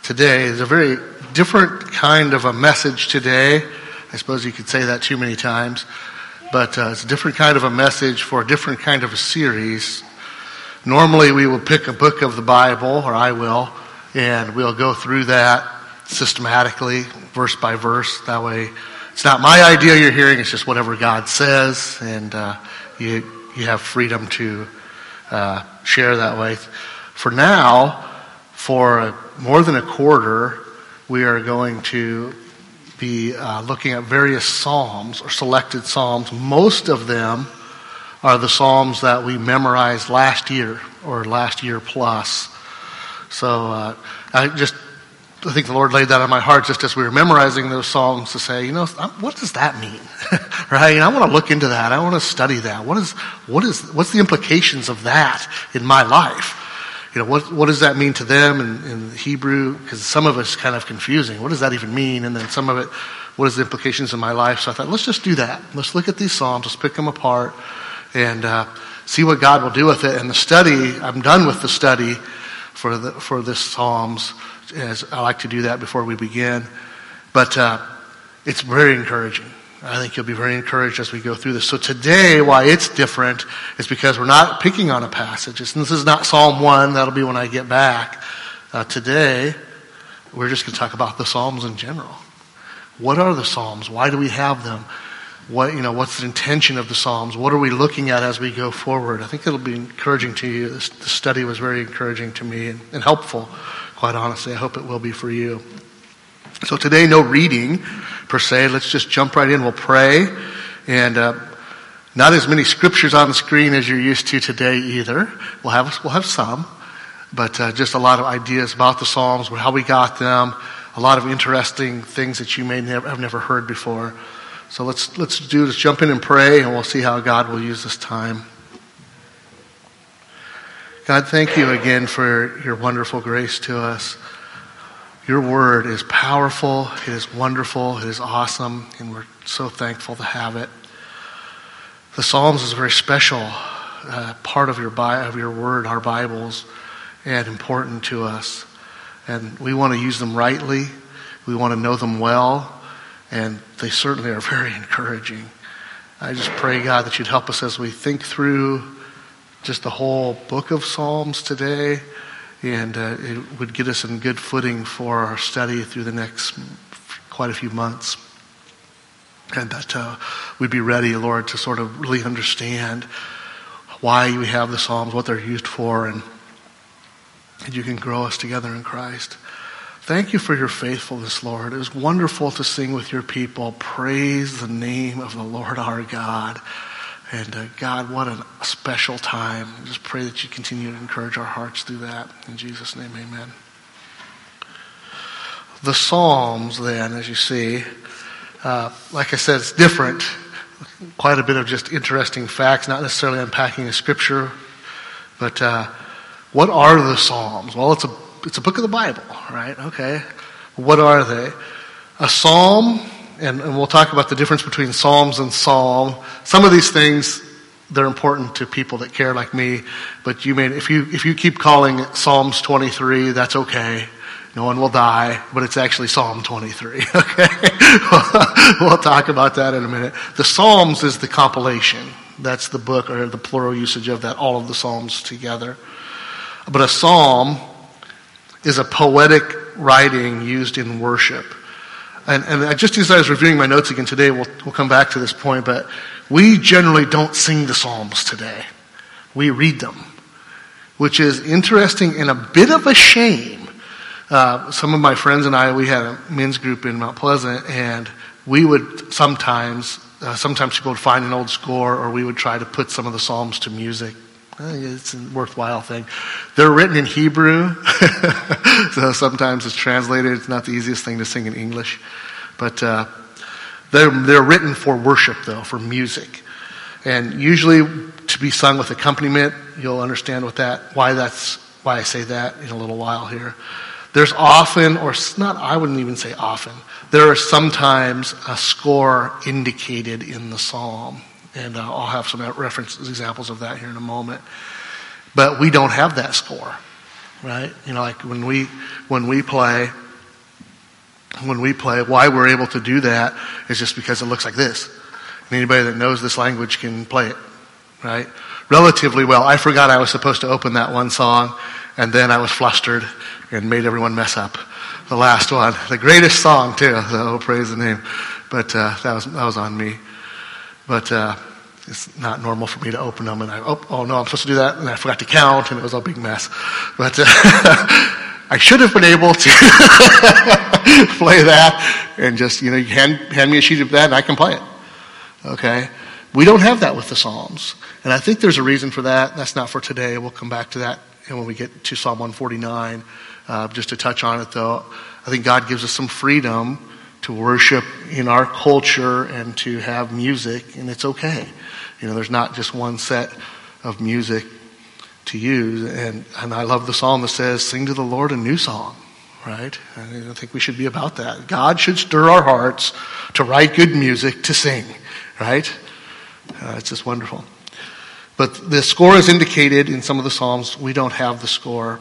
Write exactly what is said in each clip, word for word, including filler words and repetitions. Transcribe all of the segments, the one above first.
today is a very different kind of a message today. I suppose you could say that too many times. But uh, it's a different kind of a message for a different kind of a series. Normally we will pick a book of the Bible, or I will, and we'll go through that systematically, verse by verse. That way it's not my idea you're hearing, it's just whatever God says, and uh, you you have freedom to uh, share that way. For now, for a, more than a quarter, we are going to be uh, looking at various psalms or selected psalms. Most of them are the psalms that we memorized last year or last year plus. So uh, I just I think the Lord laid that on my heart just as we were memorizing those songs to say, you know, what does that mean? Right? And I want to look into that. I want to study that. What is, what is, what's the implications of that in my life? You know, what, what does that mean to them in, in Hebrew? Because some of it's kind of confusing. What does that even mean? And then some of it, what is the implications in my life? So I thought, let's just do that. Let's look at these psalms. Let's pick them apart and uh, see what God will do with it. And the study, I'm done with the study for the for this psalms. As I like to do that before we begin. But uh, it's very encouraging. I think you'll be very encouraged as we go through this. So today, why it's different is because we're not picking on a passage. It's, this is not Psalm one. That'll be when I get back. Uh, today, we're just going to talk about the Psalms in general. What are the Psalms? Why do we have them? What, you know, what's the intention of the Psalms? What are we looking at as we go forward? I think it'll be encouraging to you. This, the study was very encouraging to me and, and helpful. Quite honestly, I hope it will be for you. So today, no reading per se. Let's just jump right in. We'll pray. And uh, not as many scriptures on the screen as you're used to today either. We'll have we'll have some. But uh, just a lot of ideas about the Psalms, how we got them, a lot of interesting things that you may never, have never heard before. So let's let's do this. Jump in and pray, and we'll see how God will use this time. God, thank you again for your wonderful grace to us. Your word is powerful, it is wonderful, it is awesome, and we're so thankful to have it. The Psalms is a very special uh, part of your Bi- of your word, our Bibles, and important to us. And we want to use them rightly. We want to know them well, and they certainly are very encouraging. I just pray, God, that you'd help us as we think through just the whole book of Psalms today, and uh, it would get us in good footing for our study through the next quite a few months. And that uh, we'd be ready, Lord, to sort of really understand why we have the Psalms, what they're used for, and, and you can grow us together in Christ. Thank you for your faithfulness, Lord. It was wonderful to sing with your people. Praise the name of the Lord our God. And uh, God, what a special time. I just pray that you continue to encourage our hearts through that. In Jesus' name, amen. The Psalms, then, as you see, uh, like I said, it's different. Quite a bit of just interesting facts, not necessarily unpacking a scripture. But uh, what are the Psalms? Well, it's a it's a book of the Bible, right? Okay. What are they? A psalm. And, and we'll talk about the difference between Psalms and Psalm. Some of these things, they're important to people that care like me. But you may, if you if you keep calling it Psalms twenty-three, that's okay. No one will die, but it's actually Psalm twenty-three. Okay, we'll talk about that in a minute. The Psalms is the compilation. That's the book, or the plural usage of that, all of the Psalms together. But a psalm is a poetic writing used in worship. And, and just as I was reviewing my notes again today, we'll, we'll come back to this point, but we generally don't sing the Psalms today. We read them, which is interesting and a bit of a shame. Uh, some of my friends and I, we had a men's group in Mount Pleasant, and we would sometimes, uh, sometimes people would find an old score, or we would try to put some of the Psalms to music. It's a worthwhile thing. They're written in Hebrew, so sometimes it's translated. It's not the easiest thing to sing in English. But uh, they're, they're written for worship, though, for music. And usually to be sung with accompaniment. You'll understand what that, why that's, why I say that in a little while here. There's often, or not, I wouldn't even say often, there is sometimes a score indicated in the psalm. And uh, I'll have some reference examples of that here in a moment. But we don't have that score. right? You know, like when we when we play, when we play, why we're able to do that is just because it looks like this. And anybody that knows this language can play it, right? Relatively well. I forgot I was supposed to open that one song, and then I was flustered and made everyone mess up the last one. The greatest song too, so praise the name. But uh, that was that was on me. But uh, it's not normal for me to open them, and I oh, oh no, I'm supposed to do that, and I forgot to count, and it was a big mess. But uh, I should have been able to play that, and just you know, you hand hand me a sheet of that, and I can play it. Okay, we don't have that with the Psalms, and I think there's a reason for that. That's not for today. We'll come back to that, and when we get to Psalm one forty-nine, uh, just to touch on it, though, I think God gives us some freedom to worship in our culture and to have music, and it's okay. You know, there's not just one set of music to use, and, and I love the psalm that says, sing to the Lord a new song, right? And I think we should be about that. God should stir our hearts to write good music to sing, right? Uh, it's just wonderful. But the score is indicated in some of the psalms. We don't have the score.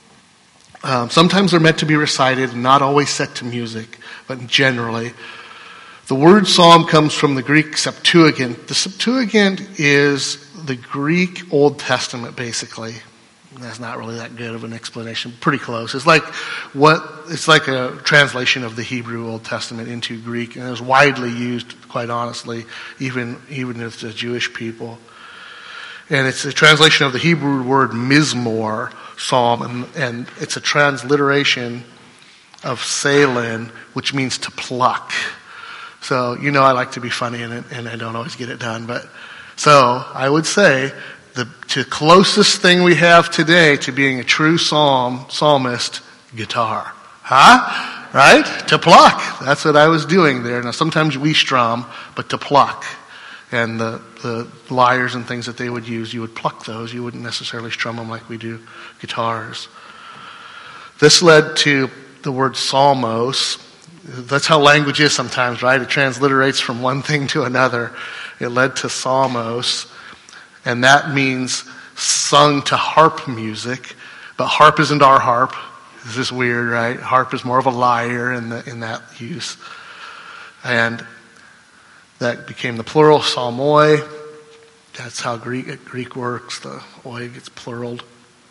Um, sometimes they're meant to be recited and not always set to music, but generally. The word psalm comes from the Greek Septuagint. The Septuagint is the Greek Old Testament, basically. That's not really that good of an explanation. Pretty close. It's like what it's like a translation of the Hebrew Old Testament into Greek, and it was widely used, quite honestly, even even with the Jewish people. And it's a translation of the Hebrew word mizmor, psalm, and, and it's a transliteration of Salin, which means to pluck. So, you know, I like to be funny in it, and I don't always get it done. But so I would say the to closest thing we have today to being a true psalm psalmist, guitar, huh? Right? To pluck. That's what I was doing there. Now, sometimes we strum, but to pluck. And the, the lyres and things that they would use, you would pluck those. You wouldn't necessarily strum them like we do guitars. This led to the word psalmos. That's how language is sometimes, right? It transliterates from one thing to another. It led to psalmos, and that means sung to harp music. But harp isn't our harp. This is weird, right? Harp is more of a lyre in the, in that use. And that became the plural, psalmoi. That's how Greek Greek works. The oi gets pluraled.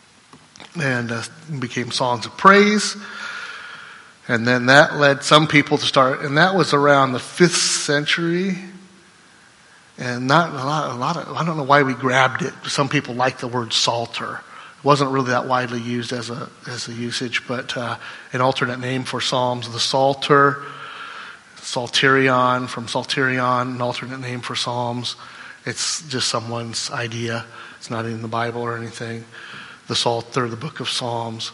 And uh, became songs of praise. And then that led some people to start, and that was around the fifth century. And not a lot, a lot of, I don't know why we grabbed it. Some people like the word psalter. It wasn't really that widely used as a as a usage, but uh, an alternate name for psalms, the psalter, psalterion, from psalterion, an alternate name for psalms. It's just someone's idea. It's not in the Bible or anything. The psalter, the book of Psalms.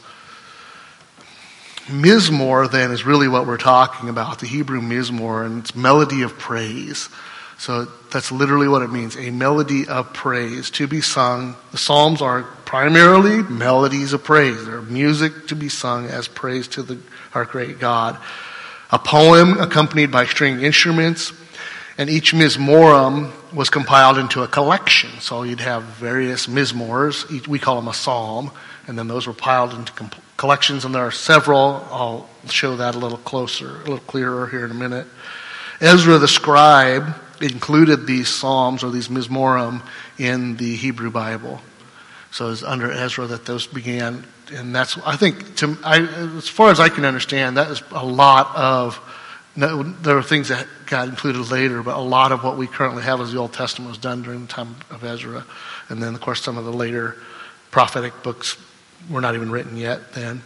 Mizmor, then, is really what we're talking about, the Hebrew mizmor, and it's melody of praise. So that's literally what it means, a melody of praise to be sung. The Psalms are primarily melodies of praise. They're music to be sung as praise to the, our great God. A poem accompanied by string instruments, and each mizmorim was compiled into a collection. So you'd have various mizmors, each, we call them a psalm, and then those were piled into comp- collections, and there are several. I'll show that a little closer, a little clearer here in a minute. Ezra the scribe included these psalms or these mizmorim in the Hebrew Bible. So it's under Ezra that those began, and that's, I think, to, I, as far as I can understand, that is a lot of, there are things that got included later, but a lot of what we currently have as the Old Testament was done during the time of Ezra. And then, of course, some of the later prophetic books were not even written yet then.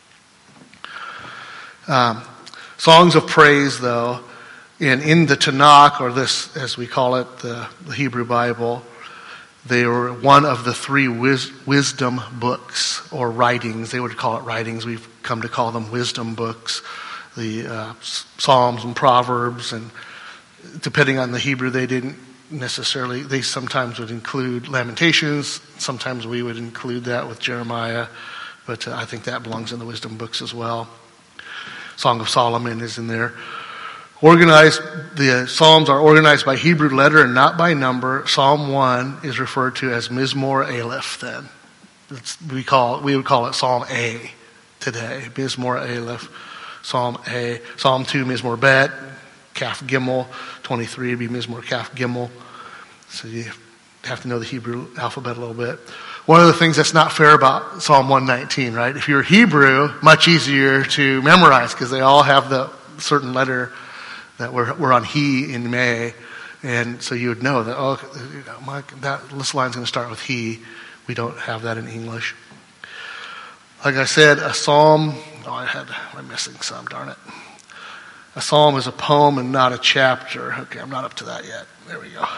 Um, songs of praise, though, in, in the Tanakh, or this, as we call it, the, the Hebrew Bible, they were one of the three wis- wisdom books, or writings. They would call it writings. We've come to call them wisdom books. The uh, Psalms and Proverbs, and depending on the Hebrew, they didn't necessarily, they sometimes would include Lamentations. Sometimes we would include that with Jeremiah, but uh, I think that belongs in the wisdom books as well. Song of Solomon is in there. Organized, the Psalms are organized by Hebrew letter and not by number. Psalm one is referred to as Mizmor Aleph then. It's, we call we would call it Psalm A today. Mizmor Aleph, Psalm A. Psalm two, Mizmor Bet, Kaf Gimel. twenty-three would be Mizmor Kaf Gimel. So you have to know the Hebrew alphabet a little bit. One of the things that's not fair about Psalm one nineteen, right? If you're Hebrew, much easier to memorize because they all have the certain letter that we're, we're on he in May. And so you would know that, oh, my, that this line's going to start with he. We don't have that in English. Like I said, a psalm, oh, I had, I'm missing some, darn it. A psalm is a poem and not a chapter. Okay, I'm not up to that yet. There we go.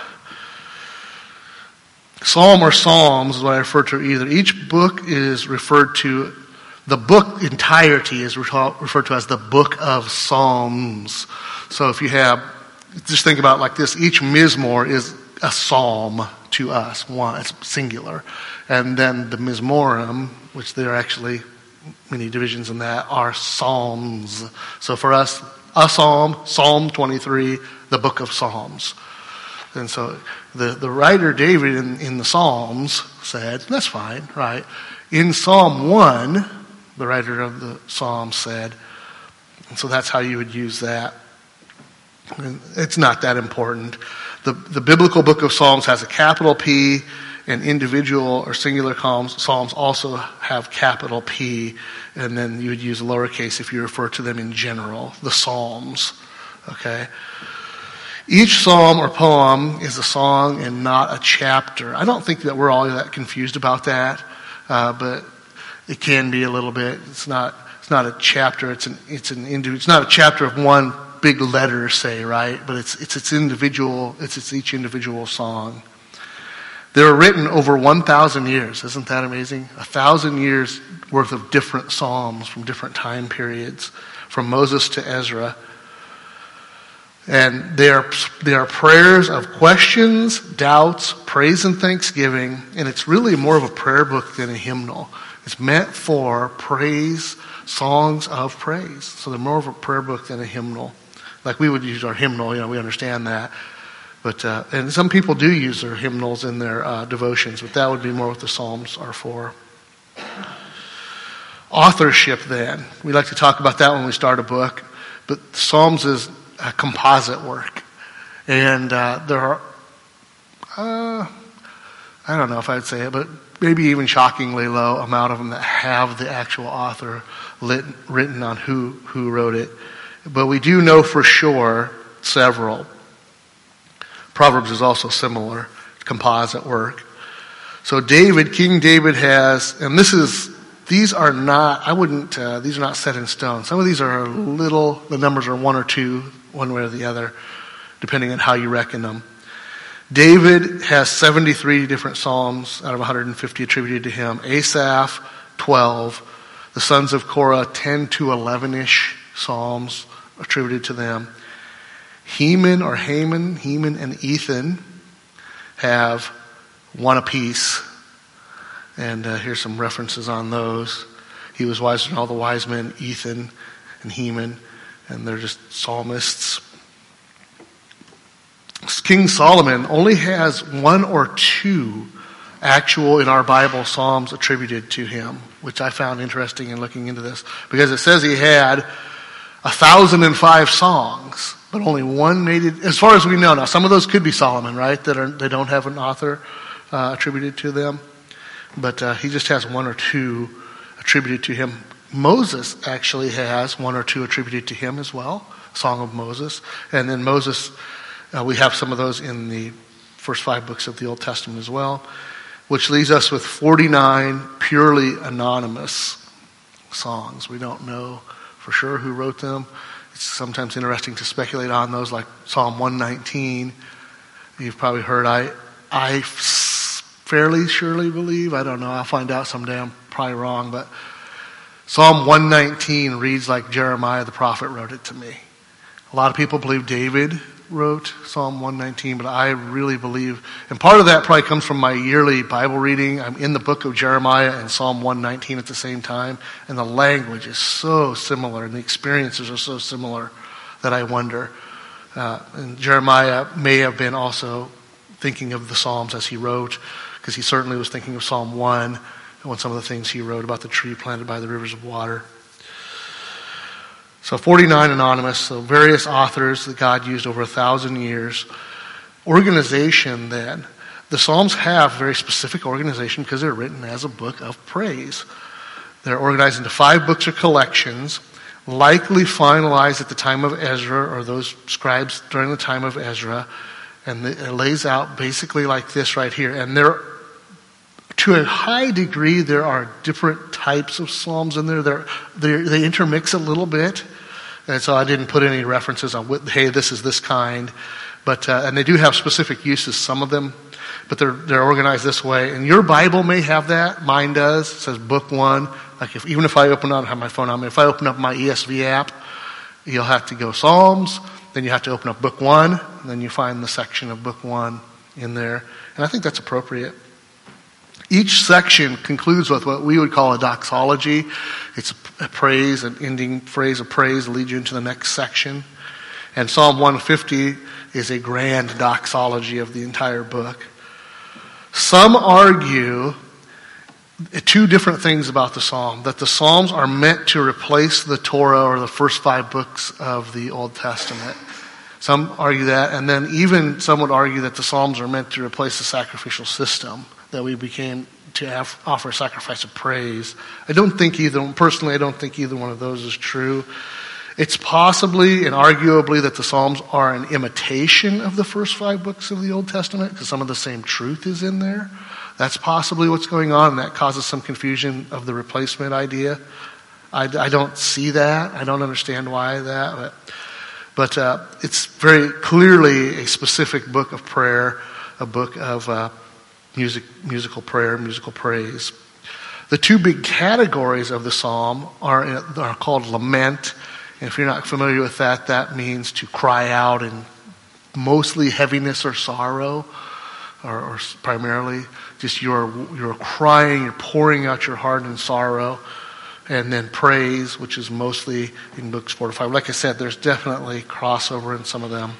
Psalm or psalms is what I refer to either. Each book is referred to, the book entirety is referred to as the book of psalms. So if you have, just think about it like this, each mizmor is a psalm to us, one, it's singular. And then the mizmorim, which there are actually many divisions in that, are psalms. So for us, a psalm, Psalm twenty-three, the book of Psalms. And so the, the writer David in, in the Psalms said, that's fine, right? In Psalm one, the writer of the Psalms said, and so that's how you would use that. And it's not that important. The, the biblical book of Psalms has a capital P, and individual or singular psalms also have capital P, and then you would use lowercase if you refer to them in general, the Psalms, okay? Each psalm or poem is a song and not a chapter. I don't think that we're all that confused about that, uh, but it can be a little bit. It's not. It's not a chapter. It's an. It's an. It's not a chapter of one big letter, say, right? But it's it's its individual. It's it's each individual song. They were written over one thousand years. Isn't that amazing? A thousand years worth of different psalms from different time periods, from Moses to Ezra. And they are, they are prayers of questions, doubts, praise and thanksgiving. And it's really more of a prayer book than a hymnal. It's meant for praise, songs of praise. So they're more of a prayer book than a hymnal. Like we would use our hymnal, you know, we understand that. But uh, and some people do use their hymnals in their uh, devotions, but that would be more what the Psalms are for. Authorship, then. We like to talk about that when we start a book. But Psalms is a composite work. And uh, there are, uh, I don't know if I'd say it, but maybe even shockingly low amount of them that have the actual author lit, written on who, who wrote it. But we do know for sure several. Proverbs is also similar, composite work. So David, King David has, and this is, these are not, I wouldn't, uh, these are not set in stone. Some of these are a little, the numbers are one or two, one way or the other, depending on how you reckon them. David has seventy-three different psalms out of one hundred fifty attributed to him. Asaph, twelve. The sons of Korah, ten to eleven-ish psalms attributed to them. Heman or Haman, Heman and Ethan have one apiece. And uh, here's some references on those. He was wiser than all the wise men, Ethan and Heman, and they're just psalmists. King Solomon only has one or two actual, in our Bible, psalms attributed to him, which I found interesting in looking into this, because it says he had a thousand and five songs, but only one made it, as far as we know. Now, some of those could be Solomon, right, that are, they don't have an author uh, attributed to them. But uh, he just has one or two attributed to him. Moses actually has one or two attributed to him as well, Song of Moses. And then Moses, uh, we have some of those in the first five books of the Old Testament as well, which leaves us with forty-nine purely anonymous songs. We don't know for sure who wrote them. It's sometimes interesting to speculate on those, like Psalm one nineteen. You've probably heard, I, I fairly surely believe, I don't know, I'll find out someday, I'm probably wrong, but Psalm one nineteen reads like Jeremiah the prophet wrote it to me. A lot of people believe David wrote Psalm one nineteen, but I really believe, and part of that probably comes from my yearly Bible reading. I'm in the book of Jeremiah and Psalm one nineteen at the same time, and the language is so similar, and the experiences are so similar that I wonder. Uh, and Jeremiah may have been also thinking of the Psalms as he wrote, because he certainly was thinking of Psalm one, on some of the things he wrote about the tree planted by the rivers of water. So forty-nine anonymous, so various authors that God used over a thousand years. Organization then. The Psalms have very specific organization because they're written as a book of praise. They're organized into five books or collections, likely finalized at the time of Ezra or those scribes during the time of Ezra. And it lays out basically like this right here. And there, to a high degree, there are different types of Psalms in there. They're, they're, they intermix a little bit. And so I didn't put any references on, what, hey, this is this kind. But uh, and they do have specific uses, some of them. But they're they're organized this way. And your Bible may have that. Mine does. It says book one. Like if even if I open, I don't have my phone on me. If I open up my E S V app, you'll have to go Psalms. Then you have to open up book one. And then you find the section of book one in there. And I think that's appropriate. Each section concludes with what we would call a doxology. It's a praise, an ending phrase of praise that leads you into the next section. And Psalm one fifty is a grand doxology of the entire book. Some argue two different things about the Psalm. That the Psalms are meant to replace the Torah or the first five books of the Old Testament. Some argue that. And then even some would argue that the Psalms are meant to replace the sacrificial system. That we became to have, offer a sacrifice of praise. I don't think either, personally I don't think either one of those is true. It's possibly and arguably that the Psalms are an imitation of the first five books of the Old Testament because some of the same truth is in there. That's possibly what's going on, and that causes some confusion of the replacement idea. I, I don't see that. I don't understand why that. But, but uh, it's very clearly a specific book of prayer, a book of uh, music, musical prayer, musical praise. The two big categories of the Psalm are, are called lament. And if you're not familiar with that, that means to cry out in mostly heaviness or sorrow, or, or primarily just you're you're crying, you're pouring out your heart in sorrow. And then praise, which is mostly in books four to five. Like I said, there's definitely crossover in some of them.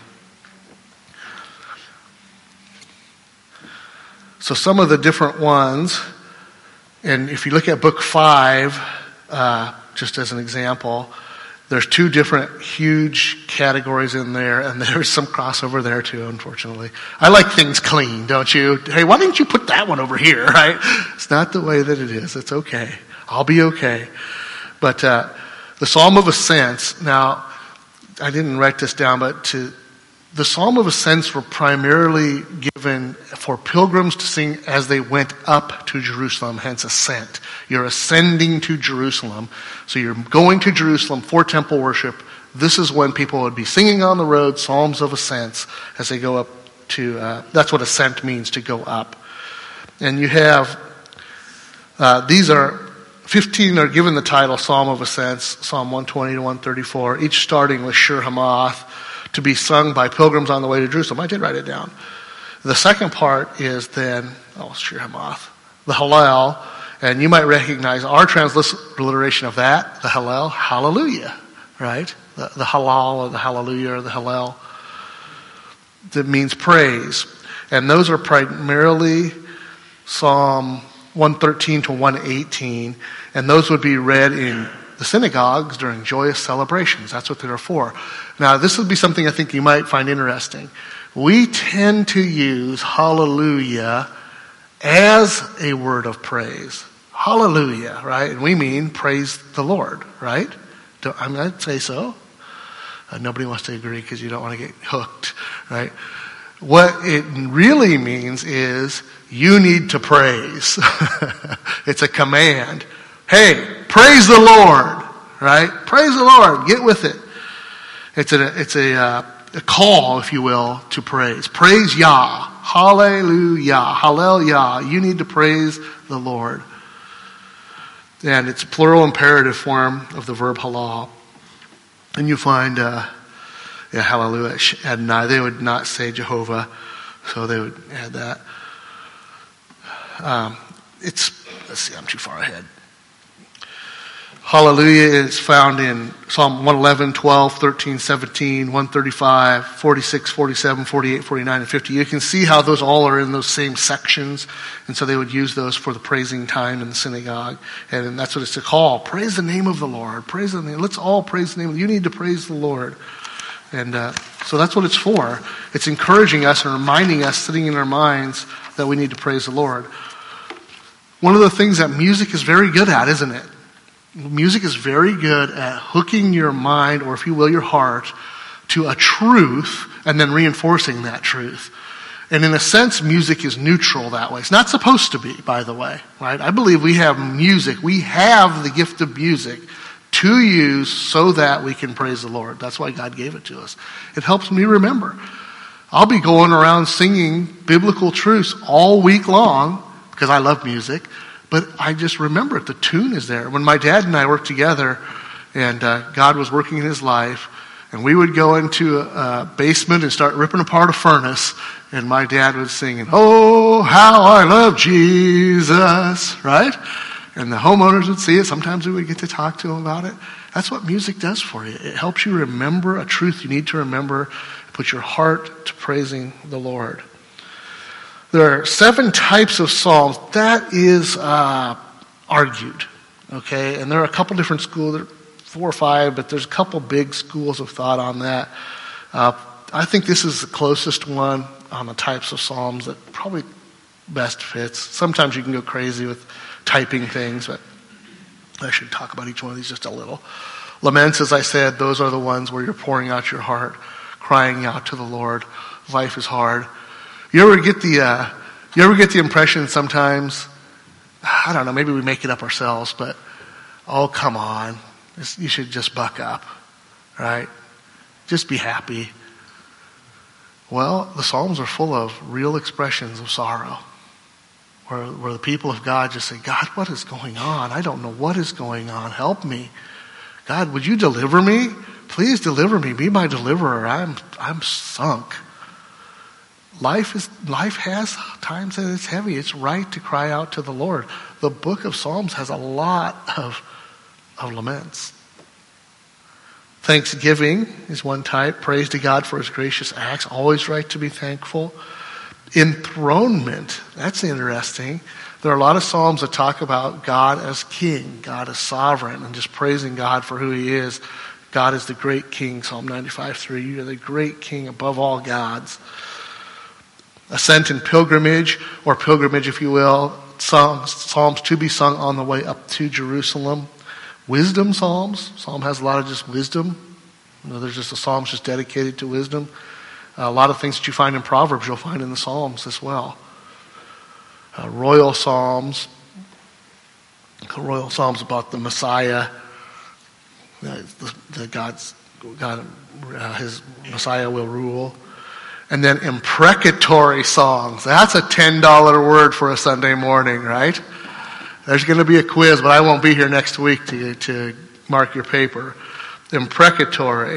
So some of the different ones, and if you look at book five, uh, just as an example, there's two different huge categories in there, and there's some crossover there too, unfortunately. I like things clean, don't you? Hey, why didn't you put that one over here, right? It's not the way that it is. It's okay. I'll be okay. But uh, the Psalm of Ascents, now, I didn't write this down, but to the Psalm of Ascents were primarily given for pilgrims to sing as they went up to Jerusalem, hence ascent. You're ascending to Jerusalem. So you're going to Jerusalem for temple worship. This is when people would be singing on the road, Psalms of Ascents, as they go up to, uh, that's what ascent means, to go up. And you have, uh, these are, fifteen are given the title Psalm of Ascents, Psalm one twenty to one thirty-four, each starting with Shir Hamath, to be sung by pilgrims on the way to Jerusalem. I did write it down. The second part is then, oh, Shir Hamath, the Hallel, and you might recognize our transliteration of that, the Hallel, hallelujah, right? The, the Halal or the hallelujah or the Hallel, that means praise. And those are primarily Psalm one thirteen to one eighteen, and those would be read in the synagogues during joyous celebrations. That's what they're for. Now, this would be something I think you might find interesting. We tend to use hallelujah as a word of praise. Hallelujah, right? And we mean praise the Lord, right? I mean, I'd say so. Uh, nobody wants to agree because you don't want to get hooked, right? What it really means is you need to praise. It's a command. Hey, praise the Lord, right? Praise the Lord. Get with it. It's a it's a, uh, a call, if you will, to praise. Praise Yah. Hallelujah. Hallelujah. You need to praise the Lord. And it's a plural imperative form of the verb halal. And you find, uh, yeah, hallelujah, Adonai. They would not say Jehovah, so they would add that. Um, it's, let's see, I'm too far ahead. Hallelujah is found in Psalm one eleven, twelve, thirteen, seventeen, one thirty-five, forty-six, forty-seven, forty-eight, forty-nine, and fifty. You can see how those all are in those same sections. And so they would use those for the praising time in the synagogue. And that's what it's to call. Praise the name of the Lord. Praise the name. Let's all praise the name. You need to praise the Lord. And uh, so that's what it's for. It's encouraging us and reminding us, sitting in our minds, that we need to praise the Lord. One of the things that music is very good at, isn't it? Music is very good at hooking your mind, or if you will, your heart, to a truth and then reinforcing that truth. And in a sense, music is neutral that way. It's not supposed to be, by the way, right? I believe we have music. We have the gift of music to use so that we can praise the Lord. That's why God gave it to us. It helps me remember. I'll be going around singing biblical truths all week long because I love music. But I just remember it. The tune is there. When my dad and I worked together, and uh, God was working in his life, and we would go into a, a basement and start ripping apart a furnace, and my dad was singing, "Oh, how I love Jesus," right? And the homeowners would see it. Sometimes we would get to talk to them about it. That's what music does for you. It helps you remember a truth you need to remember, put your heart to praising the Lord. There are seven types of psalms. That is uh, argued, okay? And there are a couple different schools, there are four or five, but there's a couple big schools of thought on that. Uh, I think this is the closest one on the types of psalms that probably best fits. Sometimes you can go crazy with typing things, but I should talk about each one of these just a little. Laments, as I said, those are the ones where you're pouring out your heart, crying out to the Lord. Life is hard. You ever get the uh, you ever get the impression sometimes, I don't know, maybe we make it up ourselves, but oh, come on, It's, you should just buck up, right? Just be happy. Well, the Psalms are full of real expressions of sorrow, where, where the people of God just say, "God, what is going on? I don't know what is going on. Help me. God, would you deliver me? Please deliver me. Be my deliverer. I'm I'm sunk." Life is life has times that it's heavy. It's right to cry out to the Lord. The book of Psalms has a lot of, of laments. Thanksgiving is one type. Praise to God for his gracious acts. Always right to be thankful. Enthronement. That's interesting. There are a lot of Psalms that talk about God as king, God as sovereign, and just praising God for who he is. God is the great king. Psalm ninety-five three. You are the great king above all gods. Ascent and pilgrimage, or pilgrimage if you will, songs, psalms to be sung on the way up to Jerusalem. Wisdom psalms, psalm has a lot of just wisdom. You know, there's just a psalm just dedicated to wisdom. Uh, a lot of things that you find in Proverbs you'll find in the Psalms as well. Uh, royal psalms, royal psalms about the Messiah, uh, the, the God's God, uh, his Messiah will rule. And then imprecatory songs. That's a ten dollar word for a Sunday morning, right? There's going to be a quiz, but I won't be here next week to, to mark your paper. Imprecatory.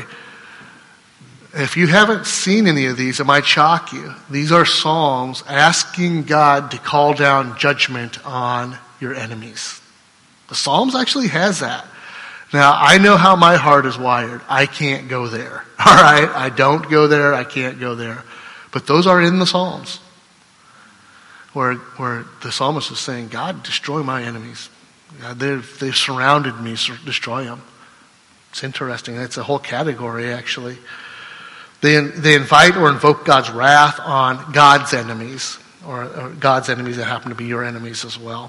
If you haven't seen any of these, it might shock you. These are psalms asking God to call down judgment on your enemies. The Psalms actually has that. Now, I know how my heart is wired. I can't go there. All right? I don't go there. I can't go there. But those are in the Psalms. Where, where the psalmist is saying, God, destroy my enemies. God, they've, they've surrounded me, so destroy them. It's interesting. It's a whole category, actually. They, they invite or invoke God's wrath on God's enemies. Or, or God's enemies that happen to be your enemies as well.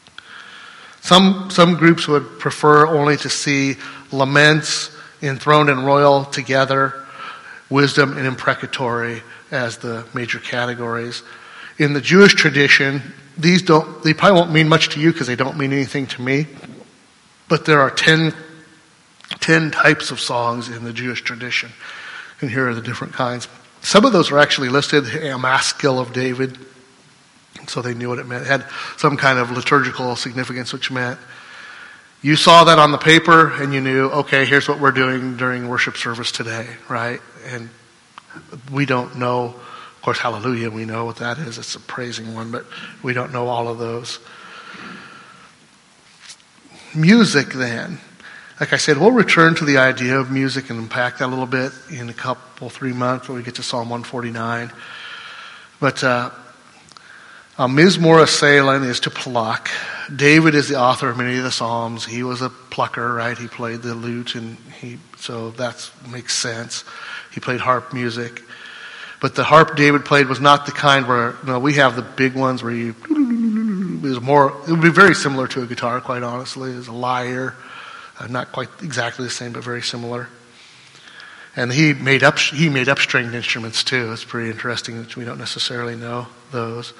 Some some groups would prefer only to see laments, enthroned and royal together, wisdom and imprecatory as the major categories. In the Jewish tradition, these don't they probably won't mean much to you because they don't mean anything to me. But there are ten, ten types of songs in the Jewish tradition. And here are the different kinds. Some of those are actually listed, a Maskil of David. So they knew what it meant. It had some kind of liturgical significance, which meant you saw that on the paper and you knew, okay, here's what we're doing during worship service today, right? And we don't know, of course, hallelujah, we know what that is. It's a praising one, but we don't know all of those. music then. Like I said, we'll return to the idea of music and unpack that a little bit in a couple, three months when we get to Psalm one forty-nine. But uh, uh, Mizmor Seilah is to pluck. David is the author of many of the Psalms. He was a plucker, right? He played the lute, and he so that makes sense. He played harp music. But the harp David played was not the kind where, you know, we have the big ones where you, it was more, it would be very similar to a guitar, quite honestly. It was a lyre. Uh, not quite exactly the same, but very similar. And he made up he made up stringed instruments too. It's pretty interesting that we don't necessarily know those.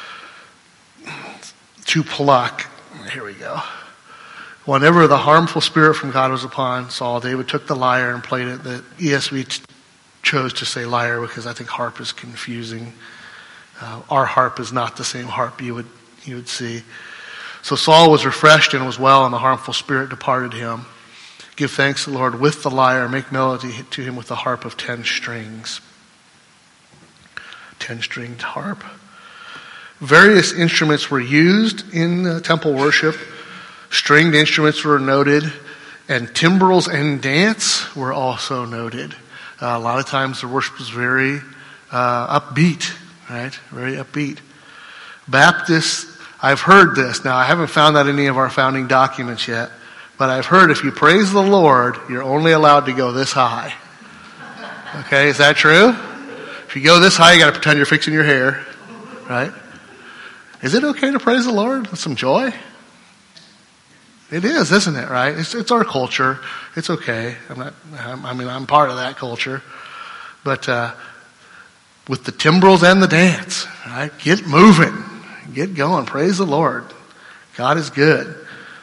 To pluck. Here we go. Whenever the harmful spirit from God was upon Saul, David took the lyre and played it. The E S V t- chose to say lyre because I think harp is confusing. Uh, our harp is not the same harp you would you would see. So Saul was refreshed and was well, and the harmful spirit departed him. Give thanks to the Lord with the lyre. Make melody to him with the harp of ten strings. Ten-stringed harp. Various instruments were used in uh, temple worship. Stringed instruments were noted, and timbrels and dance were also noted. Uh, a lot of times the worship was very uh, upbeat, right? Very upbeat. Baptists, I've heard this. Now, I haven't found that in any of our founding documents yet, but I've heard if you praise the Lord, you're only allowed to go this high. Okay, is that true? If you go this high, you got to pretend you're fixing your hair, right? Is it okay to praise the Lord with some joy? It is, isn't it, right? It's, it's our culture. It's okay. I'm not, I mean, I'm part of that culture. But uh, with the timbrels and the dance, right? Get moving. Get going. Praise the Lord. God is good.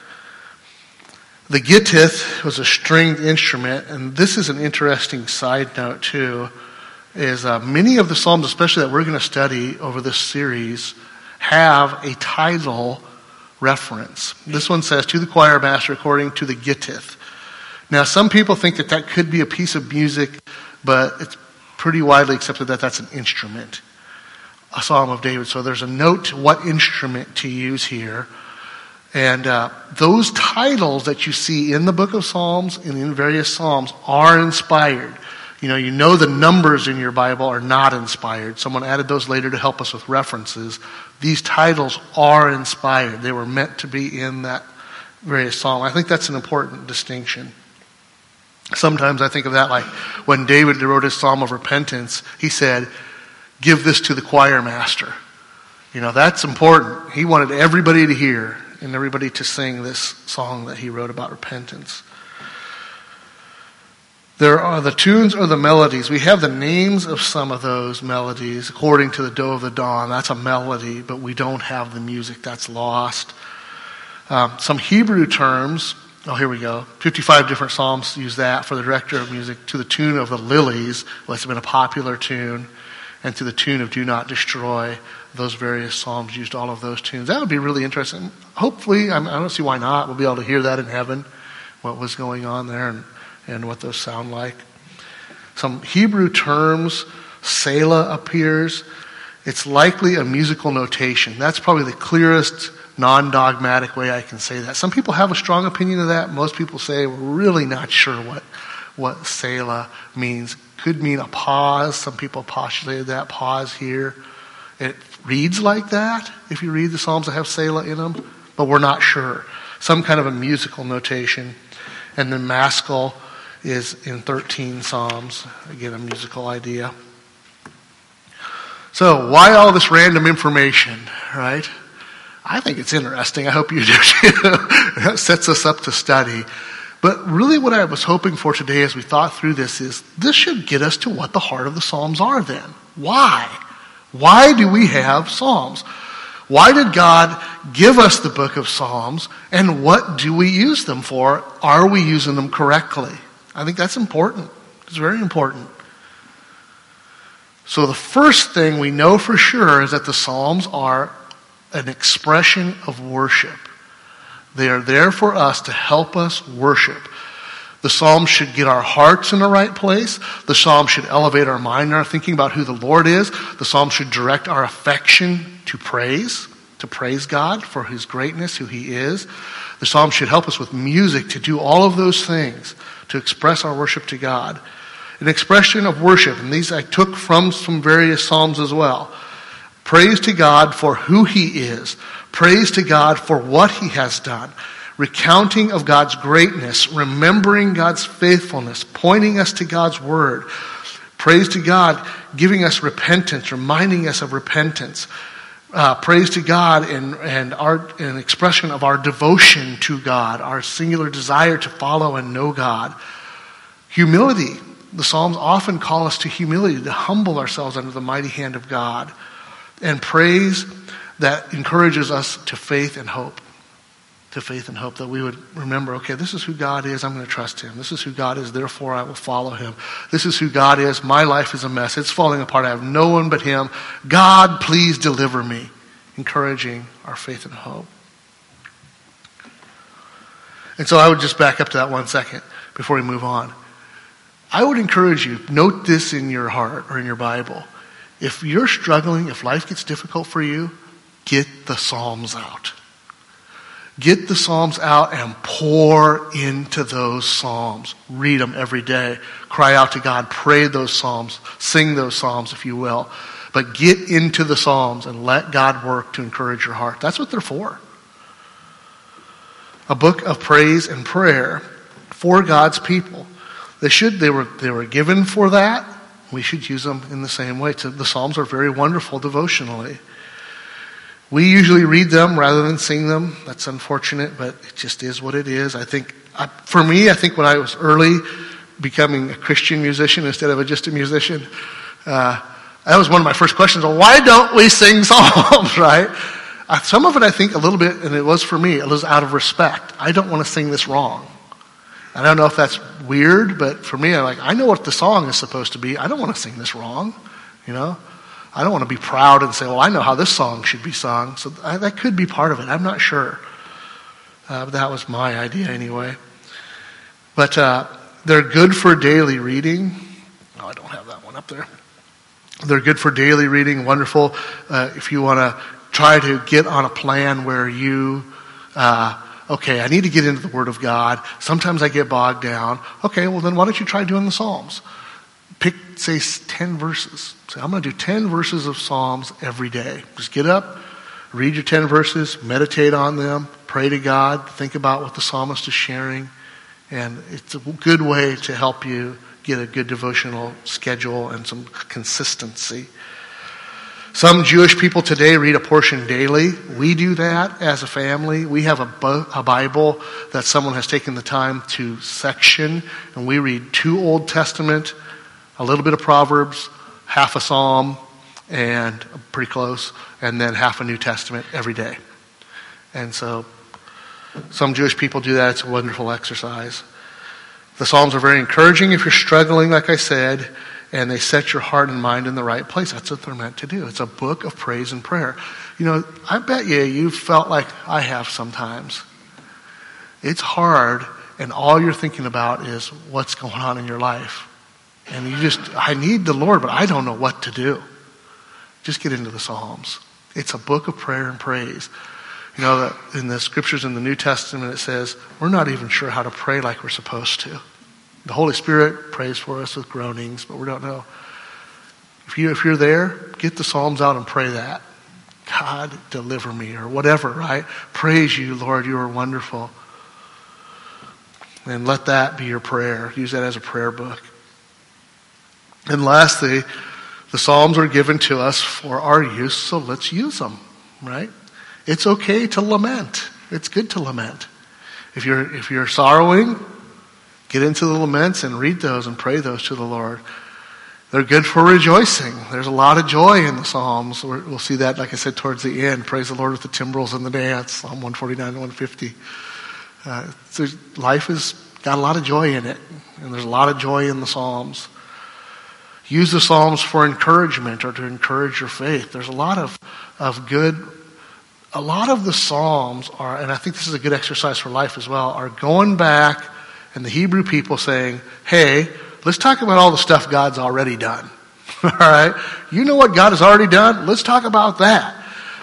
The gittith was a stringed instrument, and this is an interesting side note too, is uh, many of the Psalms, especially that we're going to study over this series, have a title reference. This one says, to the choir master according to the gittith. Now, some people think that that could be a piece of music, but it's pretty widely accepted that that's an instrument. A Psalm of David. So there's a note to what instrument to use here. And uh, those titles that you see in the book of Psalms and in various Psalms are inspired. You know, you know the numbers in your Bible are not inspired. Someone added those later to help us with references. These titles are inspired. They were meant to be in that various Psalm. I think that's an important distinction. Sometimes I think of that like when David wrote his Psalm of Repentance, he said, give this to the choir master. You know, that's important. He wanted everybody to hear and everybody to sing this song that he wrote about repentance. There are the tunes or the melodies. We have the names of some of those melodies according to the Doe of the Dawn. That's a melody, but we don't have the music. That's lost. Um, some Hebrew terms. Oh, here we go. fifty-five different psalms use that for the director of music. To the tune of the lilies, well, it's been a popular tune. And to the tune of Do Not Destroy, those various psalms used all of those tunes. That would be really interesting. Hopefully, I don't see why not. We'll be able to hear that in heaven, what was going on there and, and what those sound like. Some Hebrew terms, Seilah appears. It's likely a musical notation. That's probably the clearest, non-dogmatic way I can say that. Some people have a strong opinion of that. Most people say we're really not sure what, what Seilah means. Could mean a pause. Some people postulated that pause here. It reads like that if you read the Psalms that have Seilah in them, but we're not sure. Some kind of a musical notation. And then Maskil is in thirteen Psalms. Again, a musical idea. So why all this random information, right? I think it's interesting. I hope you do too. It sets us up to study. But really what I was hoping for today as we thought through this is this should get us to what the heart of the Psalms are then. Why? Why do we have Psalms? Why did God give us the book of Psalms? And what do we use them for? Are we using them correctly? I think that's important. It's very important. So the first thing we know for sure is that the Psalms are an expression of worship. They are there for us to help us worship. The Psalms should get our hearts in the right place. The Psalms should elevate our mind and our thinking about who the Lord is. The Psalms should direct our affection to praise. to praise God for his greatness, who he is. The Psalms should help us with music to do all of those things, to express our worship to God. An expression of worship, and these I took from some various Psalms as well. Praise to God for who he is. Praise to God for what he has done. Recounting of God's greatness, remembering God's faithfulness, pointing us to God's word. Praise to God, giving us repentance, reminding us of repentance. Uh, praise to God and, and our, an expression of our devotion to God, our singular desire to follow and know God. Humility. The Psalms often call us to humility, to humble ourselves under the mighty hand of God. And praise that encourages us to faith and hope. To faith and hope, that we would remember, okay, this is who God is, I'm going to trust him. This is who God is, therefore I will follow him. This is who God is, my life is a mess, it's falling apart, I have no one but him. God, please deliver me. Encouraging our faith and hope. And so I would just back up to that one second before we move on. I would encourage you, note this in your heart or in your Bible. If you're struggling, if life gets difficult for you, get the Psalms out. Get the Psalms out and pour into those Psalms. Read them every day. Cry out to God. Pray those Psalms. Sing those Psalms, if you will. But get into the Psalms and let God work to encourage your heart. That's what they're for. A book of praise and prayer for God's people. They should. They were. They were given for that. We should use them in the same way. The Psalms are very wonderful devotionally. We usually read them rather than sing them. That's unfortunate, but it just is what it is. I think, I, for me, I think when I was early becoming a Christian musician instead of a, just a musician, uh, that was one of my first questions. Well, why don't we sing psalms, right? Uh, some of it, I think, a little bit, and it was for me, it was out of respect. I don't want to sing this wrong. I don't know if that's weird, but for me, I'm like, I know what the song is supposed to be. I don't want to sing this wrong, you know? I don't want to be proud and say, well, I know how this song should be sung. So I, that could be part of it. I'm not sure. Uh, but that was my idea anyway. But uh, they're good for daily reading. Oh, I don't have that one up there. They're good for daily reading. Wonderful. Uh, if you want to try to get on a plan where you, uh, okay, I need to get into the Word of God. Sometimes I get bogged down. Okay, well then why don't you try doing the Psalms? Pick, say, ten verses. Say, I'm going to do ten verses of Psalms every day. Just get up, read your ten verses, meditate on them, pray to God, think about what the psalmist is sharing. And it's a good way to help you get a good devotional schedule and some consistency. Some Jewish people today read a portion daily. We do that as a family. We have a, a Bible that someone has taken the time to section, and we read two Old Testament, a little bit of Proverbs, half a Psalm, and pretty close, and then half a New Testament every day. And so some Jewish people do that. It's a wonderful exercise. The Psalms are very encouraging if you're struggling, like I said, and they set your heart and mind in the right place. That's what they're meant to do. It's a book of praise and prayer. You know, I bet you you've felt like I have sometimes. It's hard, and all you're thinking about is what's going on in your life. And you just, I need the Lord, but I don't know what to do. Just get into the Psalms. It's a book of prayer and praise. You know, that in the scriptures in the New Testament, it says, we're not even sure how to pray like we're supposed to. The Holy Spirit prays for us with groanings, but we don't know. If, you, if you're there, get the Psalms out and pray that. God, deliver me, or whatever, right? Praise you, Lord, you are wonderful. And let that be your prayer. Use that as a prayer book. And lastly, the Psalms are given to us for our use, so let's use them, right? It's okay to lament. It's good to lament. If you're if you're sorrowing, get into the laments and read those and pray those to the Lord. They're good for rejoicing. There's a lot of joy in the Psalms. We'll see that, like I said, towards the end. Praise the Lord with the timbrels and the dance, Psalm one forty-nine and one fifty. Uh, so life has got a lot of joy in it, and there's a lot of joy in the Psalms. Use the Psalms for encouragement or to encourage your faith. There's a lot of, of good, a lot of the Psalms are, and I think this is a good exercise for life as well, are going back and the Hebrew people saying, hey, let's talk about all the stuff God's already done. All right? You know what God has already done? Let's talk about that.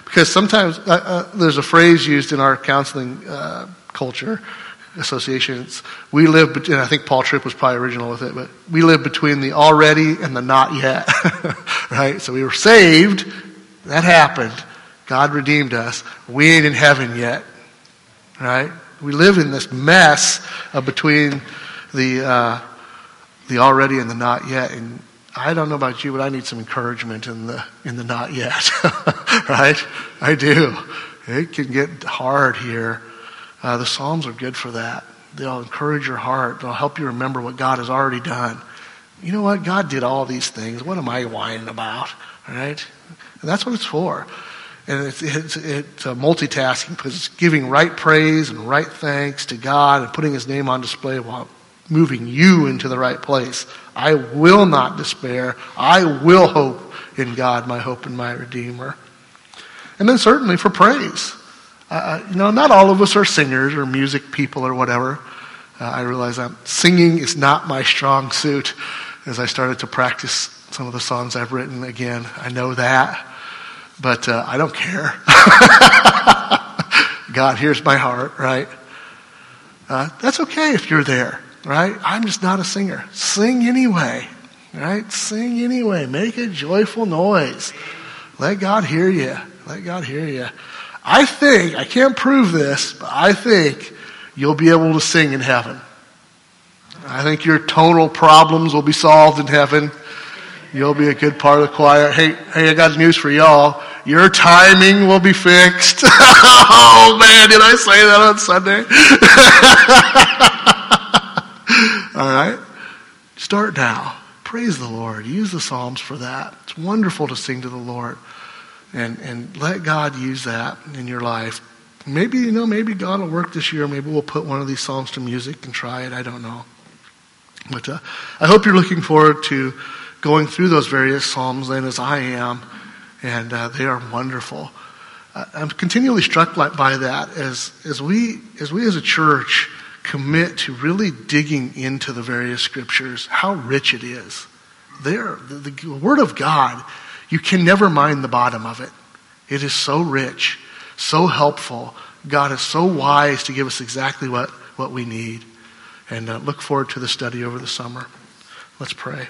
Because sometimes uh, uh, there's a phrase used in our counseling uh, culture, associations. We live, bet- and I think Paul Tripp was probably original with it, but we live between the already and the not yet. Right? So we were saved. That happened. God redeemed us. We ain't in heaven yet. Right? We live in this mess of between the uh, the already and the not yet. And I don't know about you, but I need some encouragement in the in the not yet. Right? I do. It can get hard here. Uh, the Psalms are good for that. They'll encourage your heart. They'll help you remember what God has already done. You know what? God did all these things. What am I whining about? Right? And that's what it's for. And it's, it's, it's a multitasking because it's giving right praise and right thanks to God and putting his name on display while moving you into the right place. I will not despair. I will hope in God, my hope and my Redeemer. And then certainly for praise. Uh, you know, not all of us are singers or music people or whatever. Uh, I realize I'm, singing is not my strong suit. As I started to practice some of the songs I've written again, I know that. But uh, I don't care. God hears my heart, right? Uh, that's okay if you're there, right? I'm just not a singer. Sing anyway, right? Sing anyway. Make a joyful noise. Let God hear you. Let God hear you. I think, I can't prove this, but I think you'll be able to sing in heaven. I think your tonal problems will be solved in heaven. You'll be a good part of the choir. Hey, hey, I got news for y'all. Your timing will be fixed. Oh man, did I say that on Sunday? All right. Start now. Praise the Lord. Use the Psalms for that. It's wonderful to sing to the Lord. And and let God use that in your life. Maybe, you know, maybe God will work this year. Maybe we'll put one of these Psalms to music and try it. I don't know. But uh, I hope you're looking forward to going through those various Psalms then as I am. And uh, they are wonderful. Uh, I'm continually struck by that as as we as we as a church commit to really digging into the various scriptures, how rich it is. There, the, the Word of God, you can never mind the bottom of it. It is so rich, so helpful. God is so wise to give us exactly what, what we need. And uh, look forward to the study over the summer. Let's pray.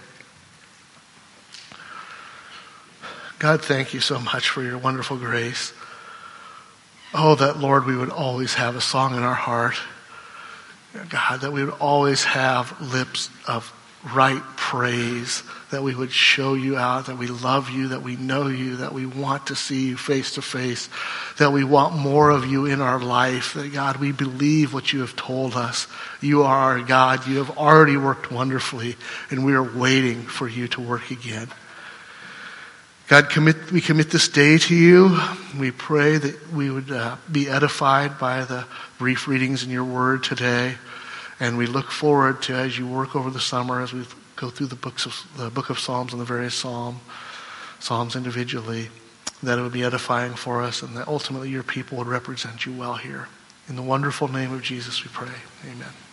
God, thank you so much for your wonderful grace. Oh, that, Lord, we would always have a song in our heart. God, that we would always have lips of right praise, that we would show you out, that we love you, that we know you, that we want to see you face to face, that we want more of you in our life, that, God, we believe what you have told us. You are our God. You have already worked wonderfully, and we are waiting for you to work again. God, commit, we commit this day to you. We pray that we would uh, be edified by the brief readings in your word today. And we look forward to, as you work over the summer, as we go through the books of the book of Psalms and the various psalm, Psalms individually, that it would be edifying for us and that ultimately your people would represent you well here. In the wonderful name of Jesus we pray. Amen.